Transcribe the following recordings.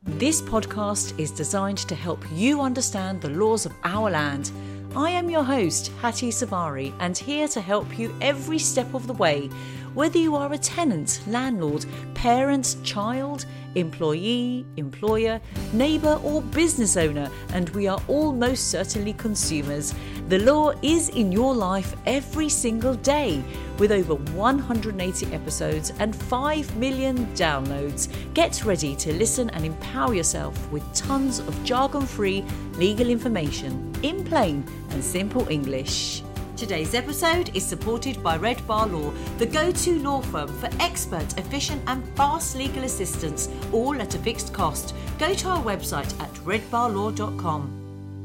This podcast is designed to help you understand the laws of our land. I am your host, Hattie Savari, and here to help you every step of the way. Whether you are a tenant, landlord, parent, child, employee, employer, neighbour or business owner, and we are all most certainly consumers. The law is in your life every single day. With over 180 episodes and 5 million downloads, get ready to listen and empower yourself with tons of jargon-free legal information in plain and simple English. Today's episode is supported by Red Bar Law, the go-to law firm for expert, efficient and fast legal assistance, all at a fixed cost. Go to our website at redbarlaw.com.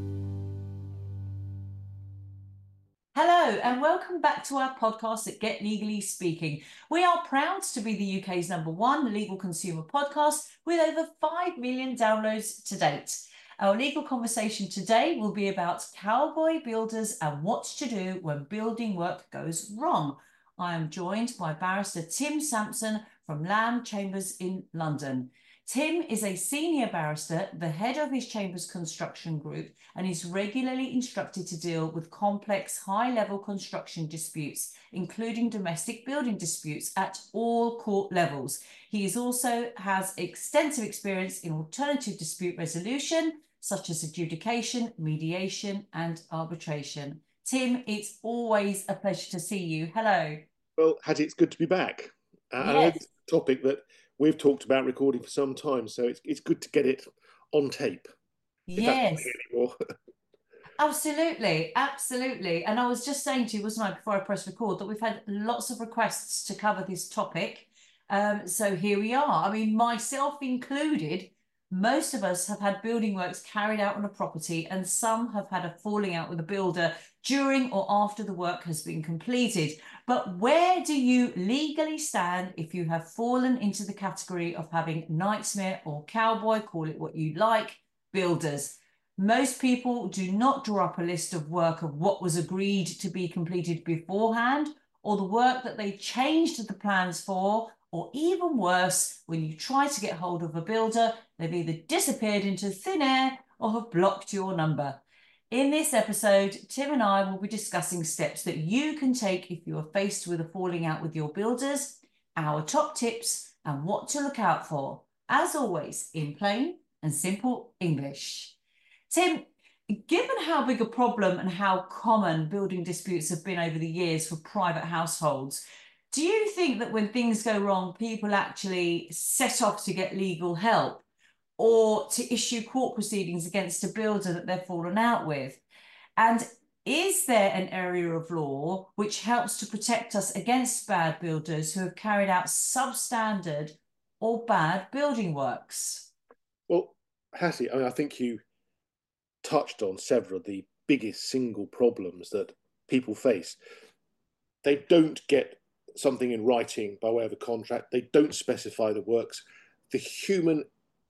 Hello and welcome back to our podcast at Get Legally Speaking. We are proud to be the UK's #1 legal consumer podcast with over 5 million downloads to date. Our legal conversation today will be about cowboy builders and what to do when building work goes wrong. I am joined by barrister Tim Sampson from Lamb Chambers in London. Tim is a senior barrister, the head of his chamber's construction group, and is regularly instructed to deal with complex, high-level construction disputes, including domestic building disputes at all court levels. He also has extensive experience in alternative dispute resolution, such as adjudication, mediation, and arbitration. Tim, it's always a pleasure to see you. Hello. Well, Hattie, it's good to be back. And I know it's a topic that we've talked about recording for some time, so it's good to get it on tape. Yes. Absolutely, absolutely. And I was just saying to you, wasn't I, before I press record, that we've had lots of requests to cover this topic. So here we are. I mean, myself included, most of us have had building works carried out on a property, and some have had a falling out with a builder during or after the work has been completed. But where do you legally stand if you have fallen into the category of having nightmare or cowboy, call it what you like, builders? Most people do not draw up a list of work of what was agreed to be completed beforehand, or the work that they changed the plans for, or even worse, when you try to get hold of a builder, they've either disappeared into thin air or have blocked your number. In this episode, Tim and I will be discussing steps that you can take if you are faced with a falling out with your builders, our top tips, and what to look out for. As always, in plain and simple English. Tim, given how big a problem and how common building disputes have been over the years for private households, do you think that when things go wrong, people actually set off to get legal help or to issue court proceedings against a builder that they've fallen out with? And is there an area of law which helps to protect us against bad builders who have carried out substandard or bad building works? Well, Hattie, I think you touched on several of the biggest single problems that people face. They don't get something in writing by way of a contract. They don't specify the works. The human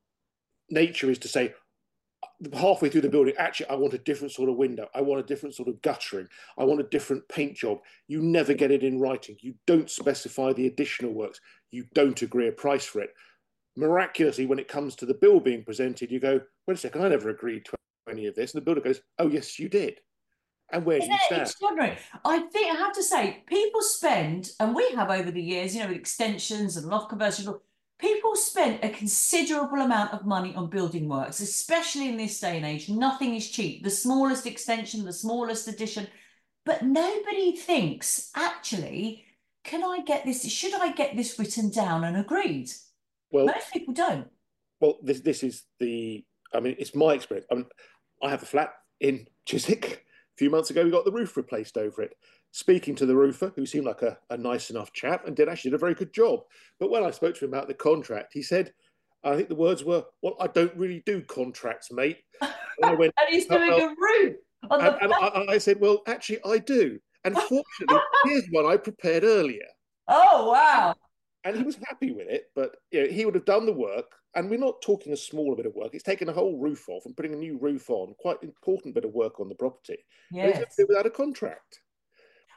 nature is to say, halfway through the building, actually, I want a different sort of window. I want a different sort of guttering. I want a different paint job. You never get it in writing. You don't specify the additional works. You don't agree a price for it. Miraculously, when it comes to the bill being presented, you go, wait a second, I never agreed to any of this. And the builder goes, oh, yes, you did. And where do you stand? Extraordinary. I think I have to say, people spend, and we have over the years, with extensions and loft conversions, people spend a considerable amount of money on building works, especially in this day and age. Nothing is cheap. The smallest extension, the smallest addition, but nobody thinks, actually, can I get this? Should I get this written down and agreed? Well, most people don't. Well, this is it's my experience. I have a flat in Chiswick. A few months ago, we got the roof replaced over it. Speaking to the roofer, who seemed like a nice enough chap and did a very good job. But when I spoke to him about the contract, he said, I think the words were, well, I don't really do contracts, mate. And I went, and he's doing a roof. And I said, well, actually, I do. And fortunately, here's one I prepared earlier. Oh, wow. And he was happy with it, but he would have done the work. And we're not talking a smaller bit of work. It's taking a whole roof off and putting a new roof on. Quite important bit of work on the property. Yes. And he's without a contract.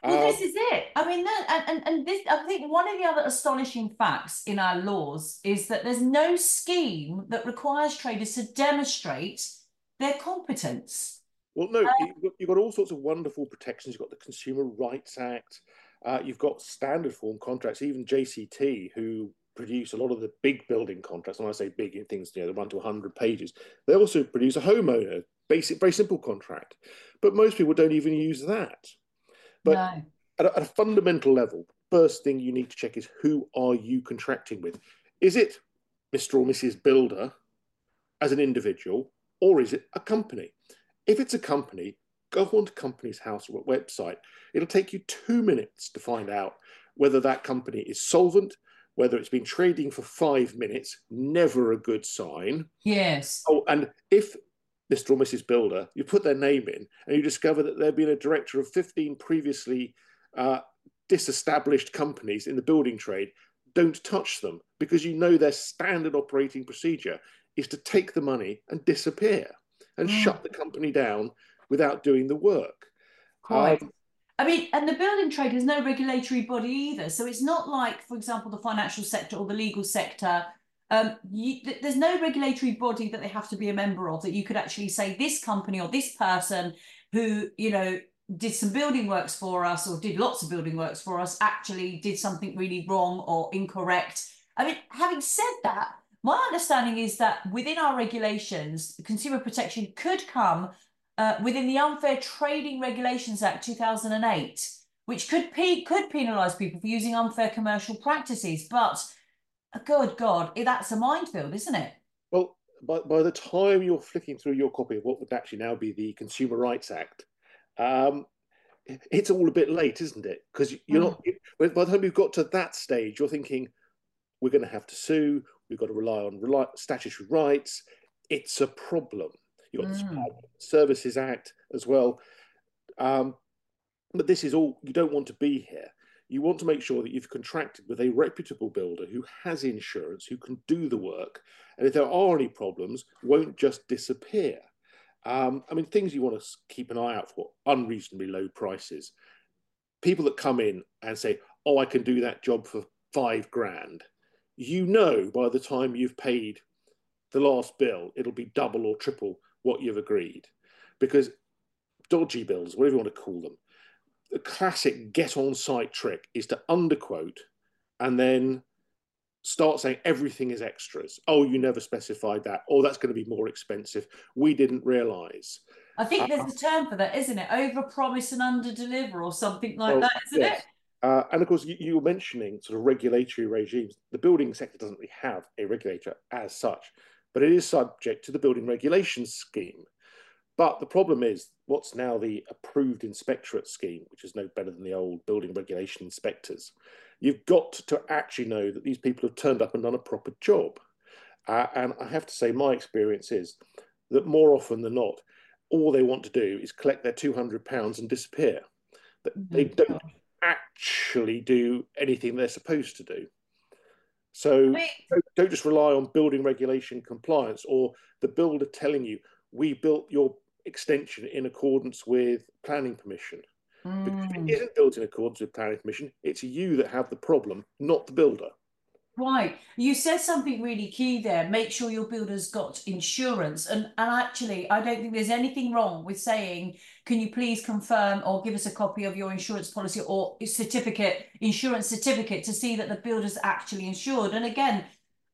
Well, this is it. I mean, that, and this, I think one of the other astonishing facts in our laws is that there's no scheme that requires traders to demonstrate their competence. Well, no, you've got all sorts of wonderful protections. You've got the Consumer Rights Act. You've got standard form contracts. Even JCT, who produce a lot of the big building contracts, and when I say big, in things, the 1 to 100 pages, they also produce a homeowner, basic, very simple contract. But most people don't even use that. But No. at a fundamental level, first thing you need to check is who are you contracting with? Is it Mr. or Mrs. Builder as an individual, or is it a company? If it's a company, go onto Companies House website. It'll take you 2 minutes to find out whether that company is solvent, whether it's been trading for 5 minutes, never a good sign. Yes. Oh, and if Mr. or Mrs. Builder, you put their name in and you discover that they've been a director of 15 previously disestablished companies in the building trade, don't touch them, because you know their standard operating procedure is to take the money and disappear and shut the company down without doing the work. Quite. I mean, and the building trade has no regulatory body either. So it's not like, for example, the financial sector or the legal sector. There's no regulatory body that they have to be a member of that you could actually say this company or this person who, did some building works for us or did lots of building works for us actually did something really wrong or incorrect. I mean, having said that, my understanding is that within our regulations, consumer protection could come within the Unfair Trading Regulations Act 2008, which could penalise people for using unfair commercial practices. But good God, that's a minefield, isn't it? Well, by the time you're flicking through your copy of what would actually now be the Consumer Rights Act, it's all a bit late, isn't it? Because you're not. By the time you've got to that stage, you're thinking we're going to have to sue. We've got to rely on statutory rights. It's a problem. You've got the Supply Services Act as well. But this is all, you don't want to be here. You want to make sure that you've contracted with a reputable builder who has insurance, who can do the work, and if there are any problems, won't just disappear. I mean, things you want to keep an eye out for: unreasonably low prices. People that come in and say, "Oh, I can do that job for £5,000." You know, by the time you've paid the last bill, it'll be double or triple what you've agreed, because dodgy bills, whatever you want to call them, the classic get on site trick is to underquote and then start saying everything is extras. Oh, you never specified that. Oh, that's going to be more expensive. We didn't realize. I think there's a term for that, isn't it? Over promise and under deliver or something like Well, that, isn't yes. it? And of course, you were mentioning sort of regulatory regimes. The building sector doesn't really have a regulator as such, but it is subject to the building regulations scheme. But the problem is what's now the approved inspectorate scheme, which is no better than the old building regulation inspectors. You've got to actually know that these people have turned up and done a proper job. And I have to say, my experience is that more often than not, all they want to do is collect their £200 and disappear. They don't actually do anything they're supposed to do. So don't just rely on building regulation compliance or the builder telling you, we built your extension in accordance with planning permission. Because if it isn't built in accordance with planning permission, it's you that have the problem, not the builder. Right. You said something really key there. Make sure your builder's got insurance. And actually, I don't think there's anything wrong with saying, can you please confirm or give us a copy of your insurance policy or insurance certificate to see that the builder's actually insured. And again,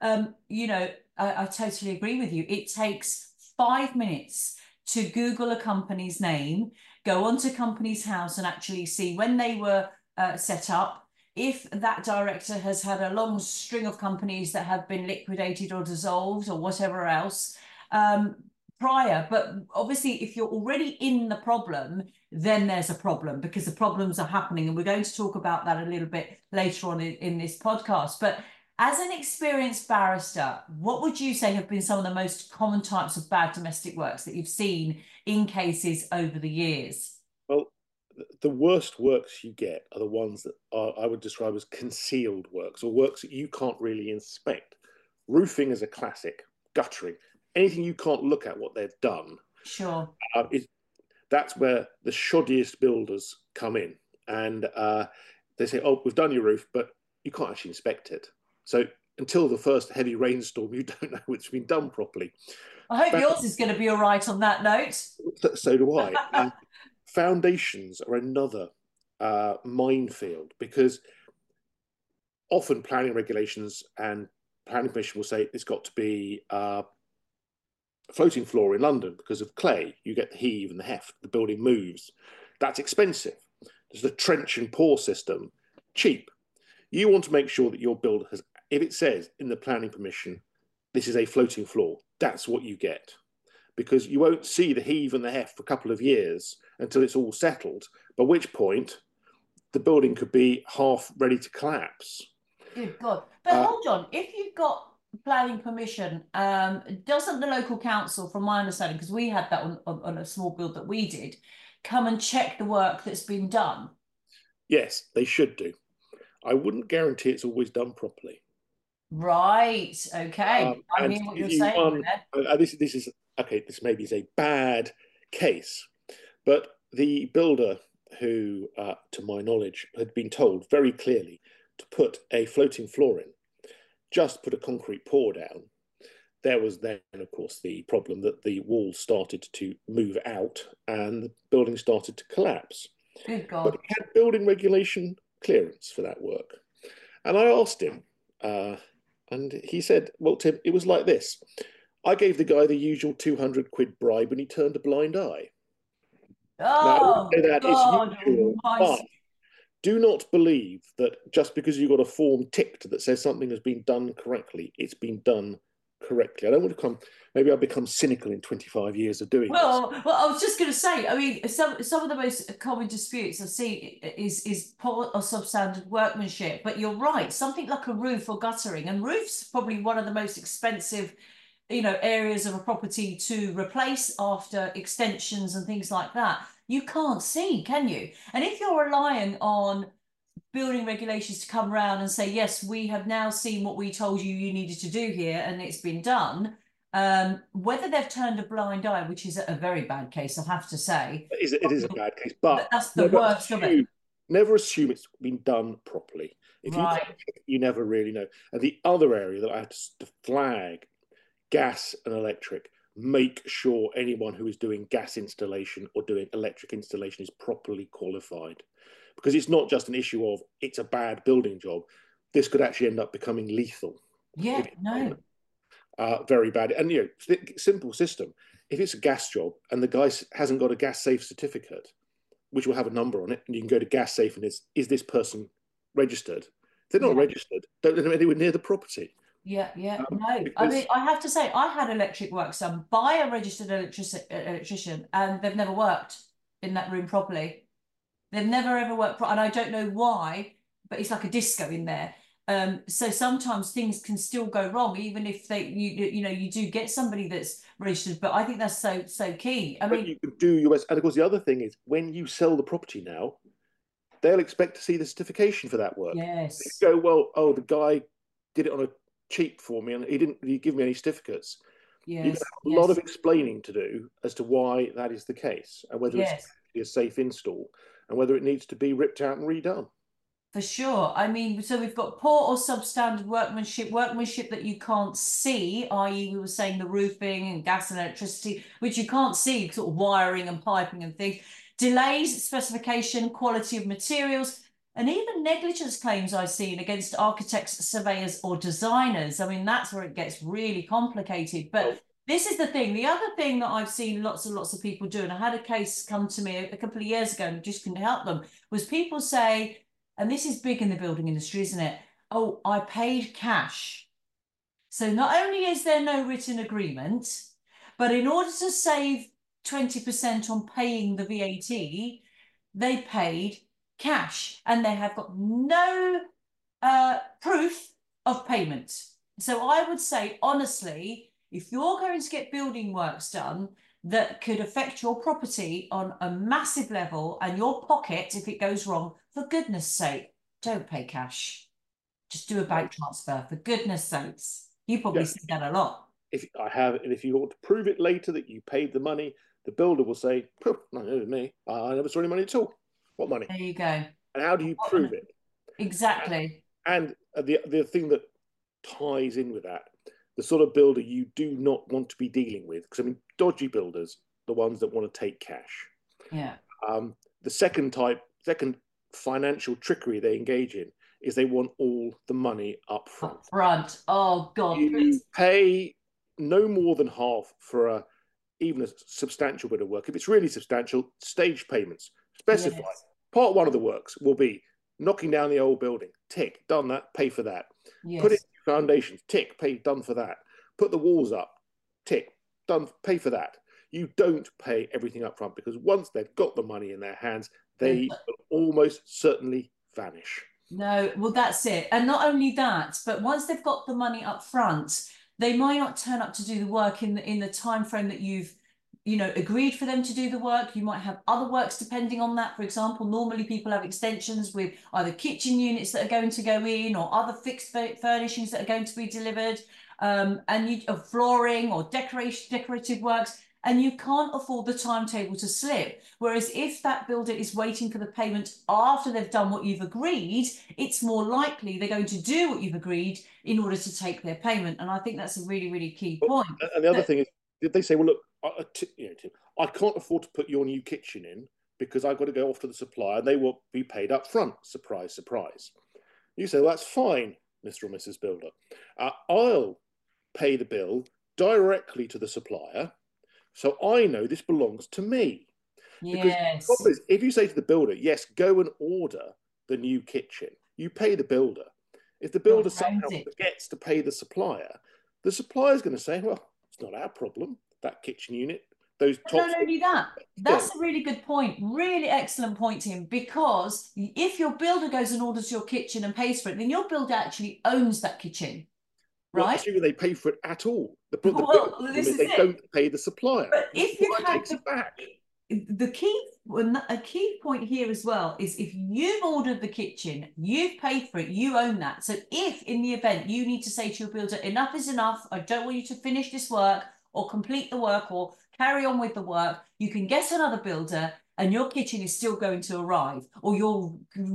I totally agree with you. It takes 5 minutes to Google a company's name, go onto Companies House and actually see when they were set up, if that director has had a long string of companies that have been liquidated or dissolved or whatever else prior. But obviously, if you're already in the problem, then there's a problem because the problems are happening. And we're going to talk about that a little bit later on in this podcast. But as an experienced barrister, what would you say have been some of the most common types of bad domestic works that you've seen in cases over the years? Well, the worst works you get are the ones that I would describe as concealed works, or works that you can't really inspect. Roofing is a classic, guttering, anything you can't look at what they've done. Sure. That's where the shoddiest builders come in. and they say, "Oh, we've done your roof, but you can't actually inspect it." So until the first heavy rainstorm, you don't know it's been done properly. I hope yours is going to be all right on that note. So do I. Foundations are another minefield, because often planning regulations and planning permission will say it's got to be a floating floor in London because of clay. You get the heave and the heft, the building moves. That's expensive. There's the trench and pour system, cheap. You want to make sure that your builder has, if it says in the planning permission, this is a floating floor, that's what you get. Because you won't see the heave and the heft for a couple of years until it's all settled, by which point the building could be half ready to collapse. Good God. But hold on, if you've got planning permission, doesn't the local council, from my understanding, because we had that on a small build that we did, come and check the work that's been done? Yes, they should do. I wouldn't guarantee it's always done properly. Right. Okay. I'm And hearing what if you're you saying there. this is okay. This maybe is a bad case, but the builder who, to my knowledge, had been told very clearly to put a floating floor in, just put a concrete pour down. There was then, of course, the problem that the walls started to move out and the building started to collapse. Good But God. he had building regulation clearance for that work. And I asked him, and he said, "Well, Tim, it was like this. I gave the guy the usual 200 quid bribe and he turned a blind eye." Now, I wouldn't Oh say that it's God usual, but Almighty. do not believe that just because you got a form ticked that says something has been done correctly, it's been done correctly. I don't want to come, maybe I'll become cynical in 25 years of doing this. Well, I was just going to say. I mean, some of the most common disputes I see is poor or substandard workmanship. But you're right. Something like a roof or guttering, and roofs probably one of the most expensive, areas of a property to replace after extensions and things like that. You can't see, can you? And if you're relying on building regulations to come around and say, yes, we have now seen what we told you you needed to do here, and it's been done. Whether they've turned a blind eye, which is a very bad case, I have to say. It is a bad case, but That's the worst of it. never assume it's been done properly. If you Right. can't, you never really know. And the other area that I have to flag, gas and electric, make sure anyone who is doing gas installation or doing electric installation is properly qualified. Because it's not just an issue of it's a bad building job. This could actually end up becoming lethal. Yeah, no. Very bad. And, simple system. If it's a gas job and the guy hasn't got a gas safe certificate, which will have a number on it, and you can go to gas safe and is this person registered? If they're not Yeah. registered, don't let them anywhere near the property. Yeah, no. I Because mean, I have to say, I had electric work done by a registered electrician, and they've never worked in that room properly. They've never ever worked, and I don't know why, but it's like a disco in there. So sometimes things can still go wrong, even if you do get somebody that's registered. But I think that's so key. I but mean, you can do US, and of course the other thing is when you sell the property now, they'll expect to see the certification for that work. yes, They go, well, oh, the guy did it on a cheap for me and he didn't really give me any certificates. You're going to yes, have a lot of yes, explaining to do as to why that is the case and whether it's yes. a safe install and whether it needs to be ripped out and redone. For sure. I mean, so we've got poor or substandard workmanship that you can't see, i.e., we were saying the roofing and gas and electricity, which you can't see, sort of wiring and piping and things. Delays, specification, quality of materials, and even negligence claims I've seen against architects, surveyors, or designers. I mean, that's where it gets really complicated. But Oh, this is the thing. The other thing that I've seen lots and lots of people do, and I had a case come to me a couple of years ago and just couldn't help them, was people say, and this is big in the building industry, isn't it? Oh, I paid cash. So not only is there no written agreement, but in order to save 20% on paying the VAT, they paid cash and they have got no proof of payment. So I would say, honestly, if you're going to get building works done that could affect your property on a massive level and your pocket if it goes wrong, for goodness sake, don't pay cash. Just do a bank transfer, for goodness sakes. You probably yeah. see that a lot. If I have, and if you want to prove it later that you paid the money, the builder will say, "No, it was me. I never saw any money at all. What money?" There you go. And how do you prove it? Exactly. And the thing that ties in with that, the sort of builder you do not want to be dealing with, because I mean, dodgy builders, the ones that want to take cash. Yeah. The second financial trickery they engage in is they want all the money up front. Up front. Oh God, You please. pay no more than half for even a substantial bit of work. If it's really substantial, stage payments specify. Yes. Part one of the works will be knocking down the old building. Tick, done that, pay for that. Put in Yes. foundations. Tick, pay, done for that. Put the walls up. Tick, done, pay for that. You don't pay everything up front because once they've got the money in their hands, they will almost certainly vanish. No, well, that's it. And not only that, but once they've got the money up front, they might not turn up to do the work in the time frame that you've, agreed for them to do the work. You might have other works depending on that. For example, normally people have extensions with either kitchen units that are going to go in or other fixed furnishings that are going to be delivered, and flooring or decorative works. And you can't afford the timetable to slip. Whereas if that builder is waiting for the payment after they've done what you've agreed, it's more likely they're going to do what you've agreed in order to take their payment. And I think that's a really, really key point. And the other thing is, did they say, well, look, I can't afford to put your new kitchen in because I've got to go off to the supplier and they will be paid up front. Surprise, surprise. You say, well, that's fine, Mr. or Mrs. Builder. I'll pay the bill directly to the supplier. So I know this belongs to me. Because the problem is, if you say to the builder, yes, go and order the new kitchen, you pay the builder. If the builder somehow forgets to pay the supplier is going to say, well, it's not our problem, that kitchen unit. Those tops. Not only that, that's a really good point. Really excellent point, Tim, because if your builder goes and orders your kitchen and pays for it, then your builder actually owns that kitchen. Right? Well, assuming they pay for it at all. The this is they don't pay the supplier. But if you takes it back. The key point here as well is if you've ordered the kitchen, you've paid for it, you own that. So if in the event you need to say to your builder, enough is enough, I don't want you to finish this work or complete the work or carry on with the work, you can get another builder and your kitchen is still going to arrive, or your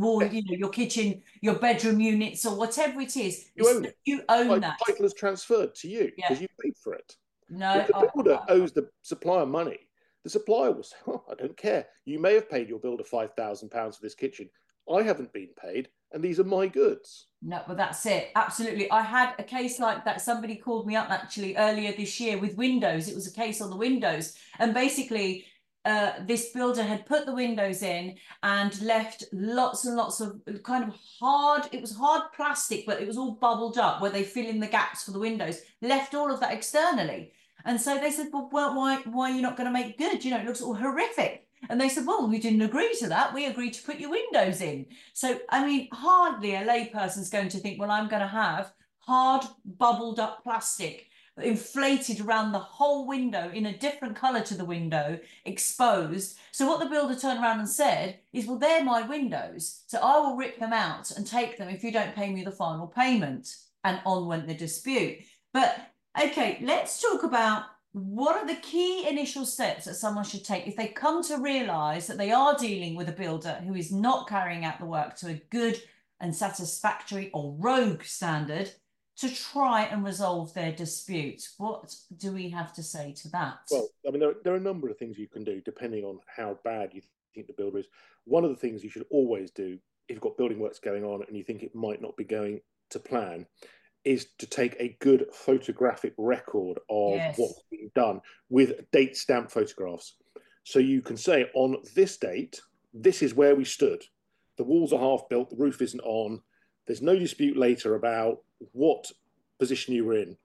kitchen, your bedroom units, or whatever it is. You own that. The title is transferred to you because you paid for it. No, if the builder owes the supplier money, the supplier will say, "Oh, I don't care. You may have paid your builder £5,000 for this kitchen. I haven't been paid, and these are my goods." No, well, that's it. Absolutely. I had a case like that. Somebody called me up actually earlier this year with windows. It was a case on the windows, and basically this builder had put the windows in and left lots and lots of kind of it was hard plastic, but it was all bubbled up where they fill in the gaps for the windows, left all of that externally. And so they said, well, why are you not going to make good? It looks all horrific. And they said, well, we didn't agree to that. We agreed to put your windows in. So, I mean, hardly a layperson's going to think, well, I'm going to have hard bubbled up plastic inflated around the whole window in a different colour to the window, exposed. So what the builder turned around and said is, well, they're my windows, so I will rip them out and take them if you don't pay me the final payment. And on went the dispute. But okay, let's talk about what are the key initial steps that someone should take if they come to realise that they are dealing with a builder who is not carrying out the work to a good and satisfactory or rogue standard, to try and resolve their disputes. What do we have to say to that? Well, I mean, there are a number of things you can do depending on how bad you think the builder is. One of the things you should always do if you've got building works going on and you think it might not be going to plan is to take a good photographic record of what's being done with date stamp photographs. So you can say, on this date, this is where we stood. The walls are half built, the roof isn't on. There's no dispute later about what position you were in.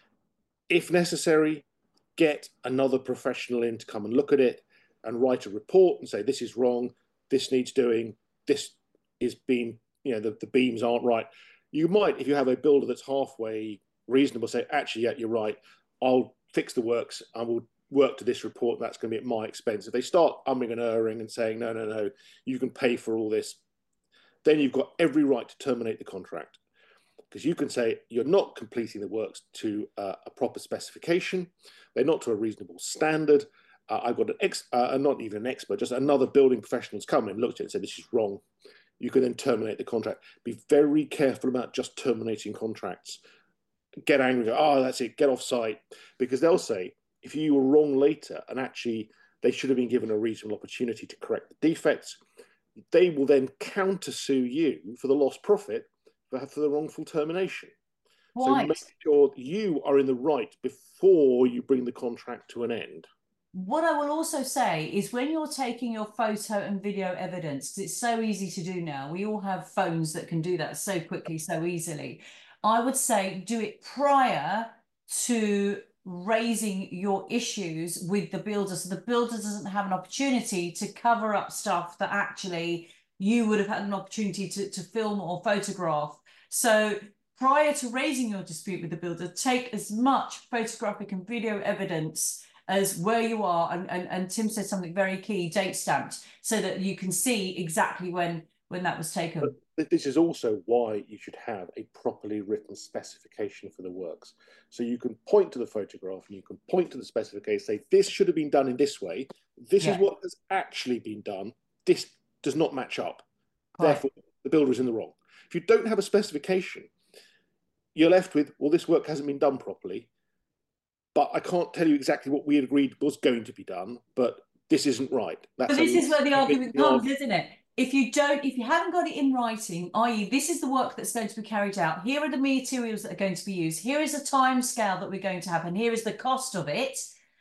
If necessary, get another professional in to come and look at it and write a report and say, this is wrong, this needs doing, this is being, the beams aren't right. You might, if you have a builder that's halfway reasonable, say, actually, yeah, you're right, I'll fix the works, I will work to this report, that's going to be at my expense. If they start umming and erring and saying, no, you can pay for all this, then you've got every right to terminate the contract. Because you can say you're not completing the works to a proper specification, they're not to a reasonable standard. I've got not even an expert, just another building professional's come and looked at it and said, this is wrong. you can then terminate the contract. Be very careful about just terminating contracts. Get angry, go, oh, that's it, get off site. Because they'll say, if you were wrong later and actually they should have been given a reasonable opportunity to correct the defects, they will then countersue you for the lost profit for the wrongful termination. So Right. make sure you are in the right before you bring the contract to an end. What I will also say is when you're taking your photo and video evidence, because it's so easy to do now, we all have phones that can do that so quickly, so easily. I would say do it prior to raising your issues with the builder, so the builder doesn't have an opportunity to cover up stuff that actually you would have had an opportunity to film or photograph. So prior to raising your dispute with the builder, take as much photographic and video evidence as where you are, and Tim said something very key, date stamped, so that you can see exactly when that was taken. But this is also why you should have a properly written specification for the works. So you can point to the photograph and you can point to the specification, say, this should have been done in this way. This is what has actually been done. This does not match up. Right. Therefore, the builder is in the wrong. If you don't have a specification, you're left with, well, this work hasn't been done properly, but I can't tell you exactly what we had agreed was going to be done, but this isn't right. But this is where the argument comes, isn't it? If you haven't got it in writing, i.e. this is the work that's going to be carried out, here are the materials that are going to be used, here is a time scale that we're going to have, and here is the cost of it,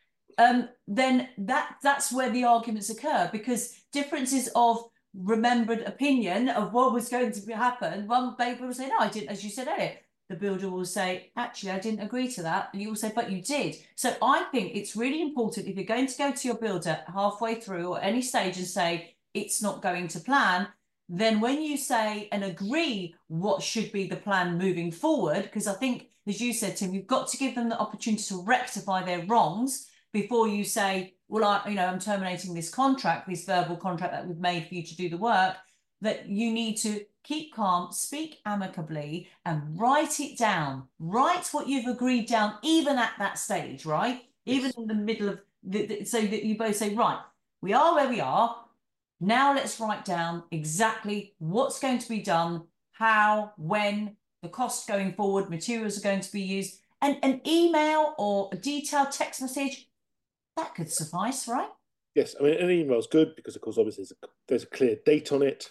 then that's where the arguments occur, because differences of remembered opinion of what was going to happen, one builder will say, no, I didn't, as you said earlier. The builder will say, actually, I didn't agree to that. And you will say, but you did. So I think it's really important, if you're going to go to your builder halfway through or any stage and say, it's not going to plan, then when you say and agree what should be the plan moving forward, because I think, as you said, Tim, you've got to give them the opportunity to rectify their wrongs before you say, well, I'm terminating this contract, this verbal contract that we've made for you to do the work, that you need to keep calm, speak amicably, and write it down. Write what you've agreed down, even at that stage, right? Yes. Even in the middle of so that you both say, right, we are where we are. Now let's write down exactly what's going to be done, how, when, the cost going forward, materials are going to be used, and an email or a detailed text message, that could suffice, right? Yes, I mean, an email is good because, of course, obviously there's a clear date on it.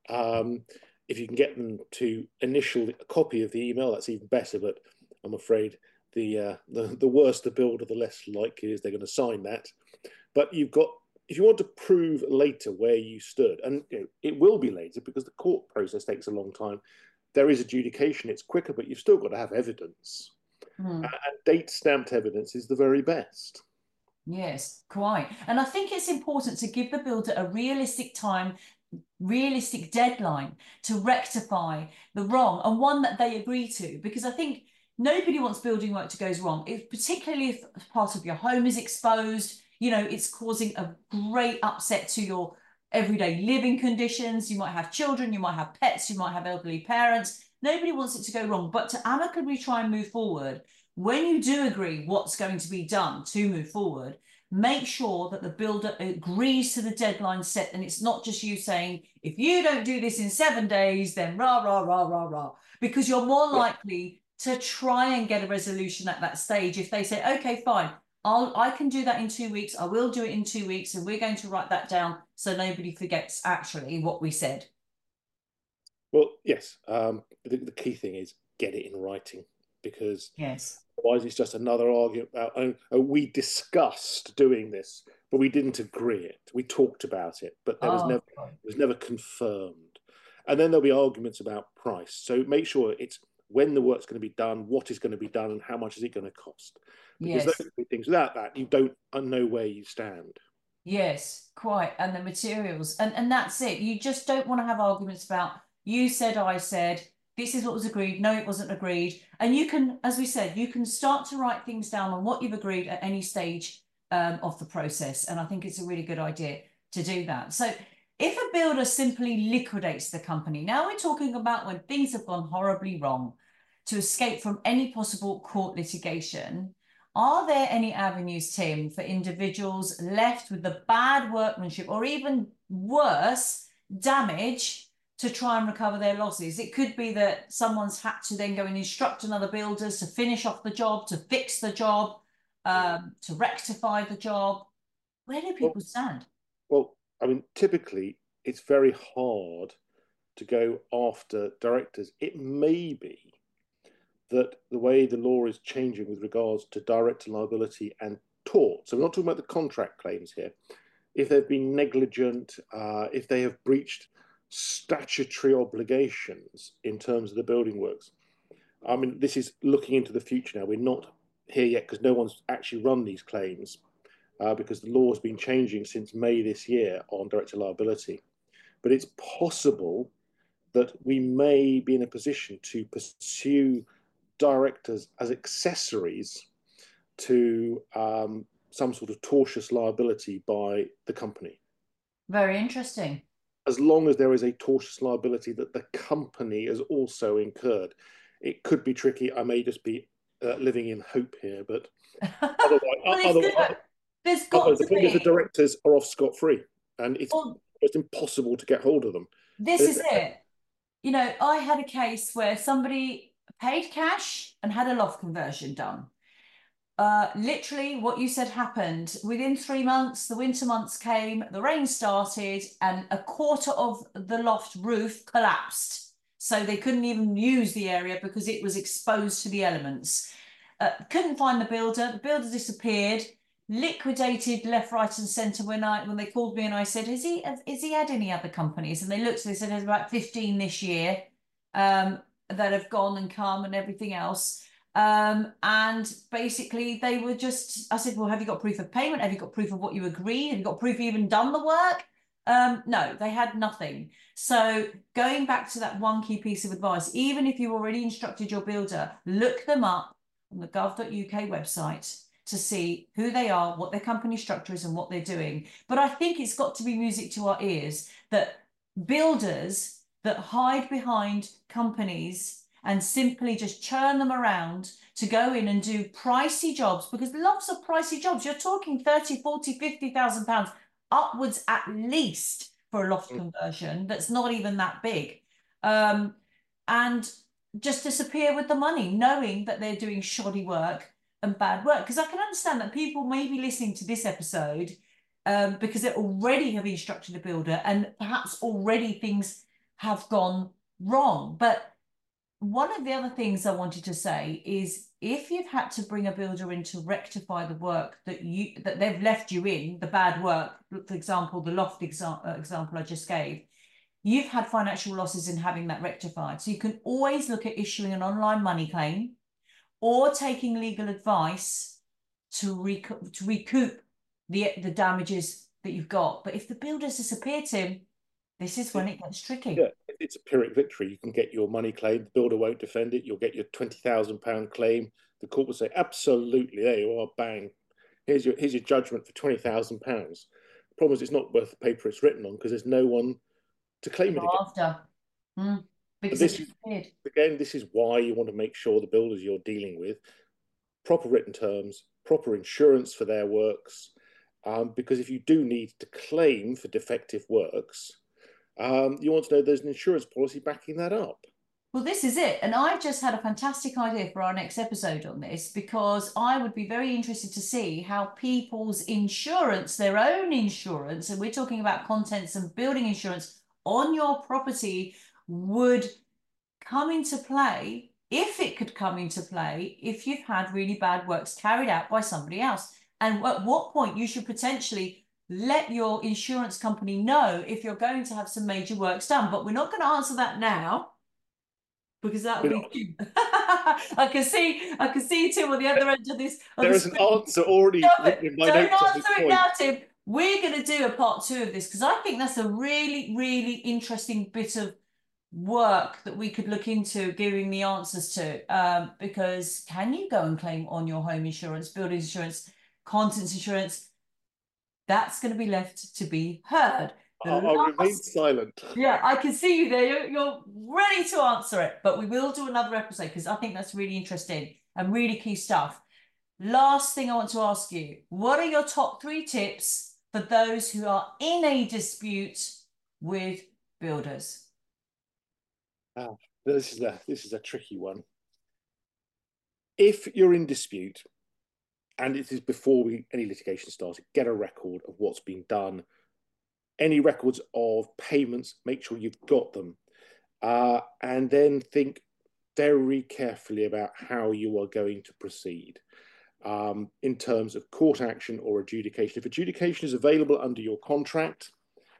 If you can get them to initial a copy of the email, that's even better. But I'm afraid the worse the builder, the less likely is they're going to sign that. But you've got, if you want to prove later where you stood, and it will be later because the court process takes a long time. There is adjudication; it's quicker, but you've still got to have evidence, and date stamped evidence is the very best. Yes, quite. And I think it's important to give the builder a realistic time, realistic deadline to rectify the wrong, and one that they agree to, because I think nobody wants building work to go wrong, particularly if part of your home is exposed, it's causing a great upset to your everyday living conditions. You might have children, you might have pets, you might have elderly parents. Nobody wants it to go wrong, but to amicably try and move forward, when you do agree what's going to be done to move forward, make sure that the builder agrees to the deadline set, and it's not just you saying, if you don't do this in 7 days, then rah, rah, rah, rah, rah, because you're more likely to try and get a resolution at that stage. If they say, okay, fine, I can do that in 2 weeks, I will do it in 2 weeks, and we're going to write that down so nobody forgets actually what we said. Well, yes, the key thing is get it in writing, because yes. Otherwise, it's just another argument about, we discussed doing this, but we didn't agree it. We talked about it, but it was never confirmed. And then there'll be arguments about price. So make sure it's when the work's going to be done, what is going to be done, and how much is it going to cost. Because those are things. Without that, you don't know where you stand. Yes, quite. And the materials. And that's it. You just don't want to have arguments about, you said, I said, this is what was agreed. No, it wasn't agreed. And you can, as we said, you can start to write things down on what you've agreed at any stage of the process. And I think it's a really good idea to do that. So if a builder simply liquidates the company, now we're talking about when things have gone horribly wrong, to escape from any possible court litigation, are there any avenues, Tim, for individuals left with the bad workmanship or even worse, damage to try and recover their losses. It could be that someone's had to then go and instruct another builders to finish off the job, to fix the job, to rectify the job. Where do Well, people stand? well, I mean, typically it's very hard to go after directors. It may be that the way the law is changing with regards to director liability and tort, so we're not talking about the contract claims here, if they've been negligent, if they have breached statutory obligations in terms of the building works. I mean, this is looking into the future now. We're not here yet because no one's actually run these claims because the law has been changing since May this year on director liability. But it's possible that we may be in a position to pursue directors as accessories to some sort of tortious liability by the company. Very interesting. As long as there is a tortious liability that the company has also incurred. It could be tricky. I may just be living in hope here, but otherwise, Well, there's got otherwise to the point is the be. directors are off scot-free, and Well, it's impossible to get hold of them. this is it. You know, I had a case where somebody paid cash and had a loft conversion done. Literally, what you said happened. Within 3 months, the winter months came, the rain started, and a quarter of the loft roof collapsed. So they couldn't even use the area because it was exposed to the elements. Couldn't find the builder. The builder disappeared, liquidated left, right, and centre. When they called me and I said, "Has he had any other companies?" And they looked. They said there's about 15 this year that have gone and come and everything else. And basically they were just, I said, well, have you got proof of payment? Have you got proof of what you agreed? Have you got proof you even done the work? No, they had nothing. So going back to that one key piece of advice, even if you already instructed your builder, look them up on the gov.uk website to see who they are, what their company structure is and what they're doing. But I think it's got to be music to our ears that builders that hide behind companies and simply just churn them around to go in and do pricey jobs, because lots of pricey jobs, you're talking 30, 40, 50,000 pounds upwards at least for a loft conversion that's not even that big. And just disappear with the money, knowing that they're doing shoddy work and bad work. Because I can understand that people may be listening to this episode because they already have instructed a builder and perhaps already things have gone wrong. But one of the other things I wanted to say is if you've had to bring a builder in to rectify the work that they've left you in, the bad work, for example, the loft example I just gave, you've had financial losses in having that rectified. So you can always look at issuing an online money claim or taking legal advice to recoup the damages that you've got. But if the builder's disappeared, Tim, this is when it gets tricky. Yeah, it's a Pyrrhic victory. You can get your money claimed. The builder won't defend it. You'll get your £20,000 claim. The court will say, absolutely, there you are, bang. Here's your judgment for £20,000. The problem is it's not worth the paper it's written on because there's no one to claim it against. After. Because this is why you want to make sure the builders you're dealing with proper written terms, proper insurance for their works, because if you do need to claim for defective works, you want to know there's an insurance policy backing that up. Well, this is it. And I've just had a fantastic idea for our next episode on this, because I would be very interested to see how people's insurance, their own insurance, and we're talking about contents and building insurance on your property, would come into play, if it could come into play, if you've had really bad works carried out by somebody else. And at what point you should potentially let your insurance company know if you're going to have some major works done. But we're not going to answer that now, because that would be I can see Tim on the other end of this. There is an answer already written in my notes. Don't answer it now, Tim. We're going to do a part 2 of this because I think that's a really, really interesting bit of work that we could look into giving the answers to. Because can you go and claim on your home insurance, building insurance, contents insurance? That's going to be left to be heard. I'll remain silent. Yeah, I can see you there. You're ready to answer it, but we will do another episode because I think that's really interesting and really key stuff. Last thing I want to ask you, what are your top 3 tips for those who are in a dispute with builders? This is a tricky one. If you're in dispute, and it is before any litigation started, get a record of what's been done. Any records of payments, make sure you've got them. And then think very carefully about how you are going to proceed in terms of court action or adjudication. If adjudication is available under your contract,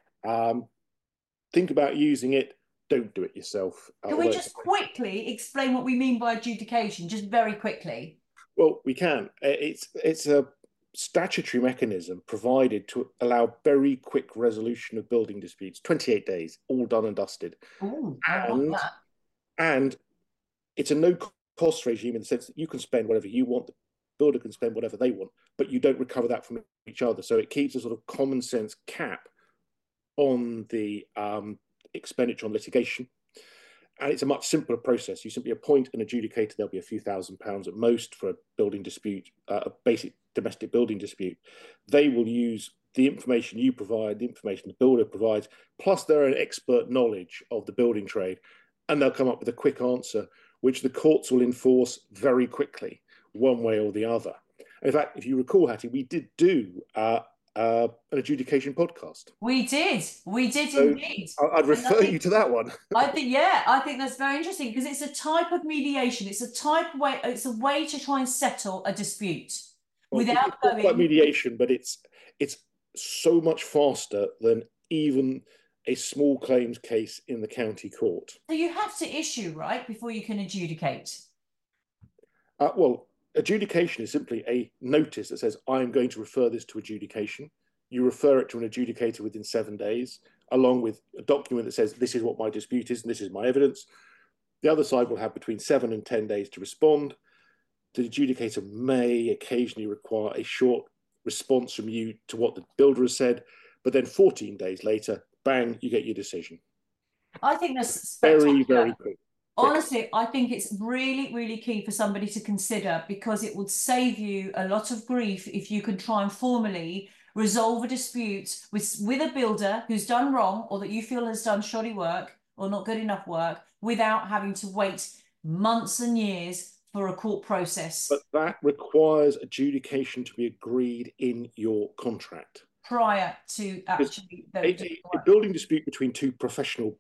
think about using it. Don't do it yourself. Can we just quickly explain what we mean by adjudication, just very quickly? Well, we can. It's a statutory mechanism provided to allow very quick resolution of building disputes, 28 days, all done and dusted. Ooh, I like that. And it's a no-cost regime in the sense that you can spend whatever you want, the builder can spend whatever they want, but you don't recover that from each other. So it keeps a sort of common sense cap on the expenditure on litigation. And it's a much simpler process. You simply appoint an adjudicator. There'll be a few £1,000s at most for a building dispute, a basic domestic building dispute. They will use the information you provide, the information the builder provides, plus their own expert knowledge of the building trade, and they'll come up with a quick answer, which the courts will enforce very quickly, one way or the other. And in fact, if you recall, Hattie, we did do an adjudication podcast. We did so indeed. I'd refer you to that one. I think that's very interesting because it's a type of mediation. It's a way to try and settle a dispute without going. It's like mediation, but it's so much faster than even a small claims case in the county court. So you have to issue, right, before you can adjudicate. Well, adjudication is simply a notice that says, I'm going to refer this to adjudication. You refer it to an adjudicator within 7 days, along with a document that says, this is what my dispute is and this is my evidence. The other side will have between 7 and 10 days to respond. The adjudicator may occasionally require a short response from you to what the builder has said, but then 14 days later, bang, you get your decision. I think that's very, very quick. Honestly, I think it's really, really key for somebody to consider because it would save you a lot of grief if you can try and formally resolve a dispute with a builder who's done wrong or that you feel has done shoddy work or not good enough work without having to wait months and years for a court process. But that requires adjudication to be agreed in your contract. Prior to actually... A building dispute between two professional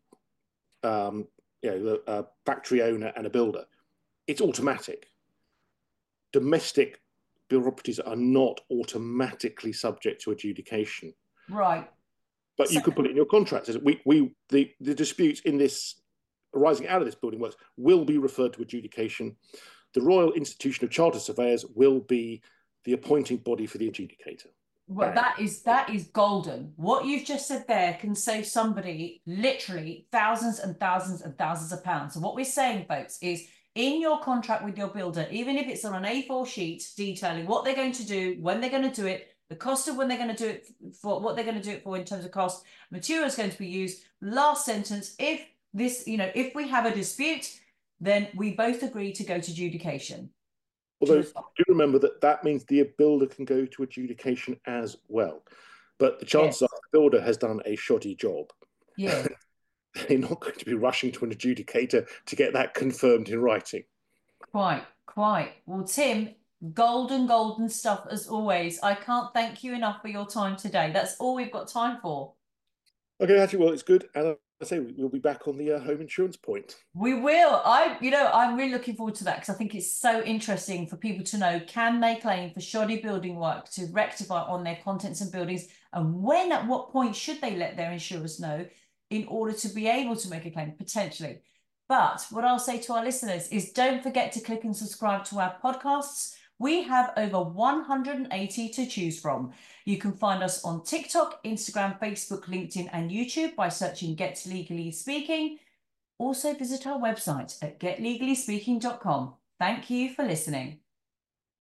a factory owner and a builder, it's automatic. Domestic build properties are not automatically subject to adjudication. Right. But you could put it in your contract. The disputes in this arising out of this building works will be referred to adjudication. The Royal Institution of Chartered Surveyors will be the appointing body for the adjudicator. Well, that is golden. What you've just said there can save somebody literally thousands and thousands and thousands of pounds. So what we're saying, folks, is in your contract with your builder, even if it's on an A4 sheet detailing what they're going to do, when they're going to do it, the cost of when they're going to do it for, what they're going to do it for in terms of cost, material is going to be used. Last sentence, if if we have a dispute, then we both agree to go to adjudication. Although, do remember that means the builder can go to adjudication as well. But the chances are the builder has done a shoddy job. Yeah. They're not going to be rushing to an adjudicator to get that confirmed in writing. Quite. Well, Tim, golden stuff as always. I can't thank you enough for your time today. That's all we've got time for. Okay, actually, well, it's good. And I say we'll be back on the home insurance point. We will. I'm really looking forward to that because I think it's so interesting for people to know, can they claim for shoddy building work to rectify on their contents and buildings, and when, at what point should they let their insurers know in order to be able to make a claim potentially. But what I'll say to our listeners is don't forget to click and subscribe to our podcasts. We have over 180 to choose from. You can find us on TikTok, Instagram, Facebook, LinkedIn, and YouTube by searching Get Legally Speaking. Also visit our website at getlegallyspeaking.com. Thank you for listening.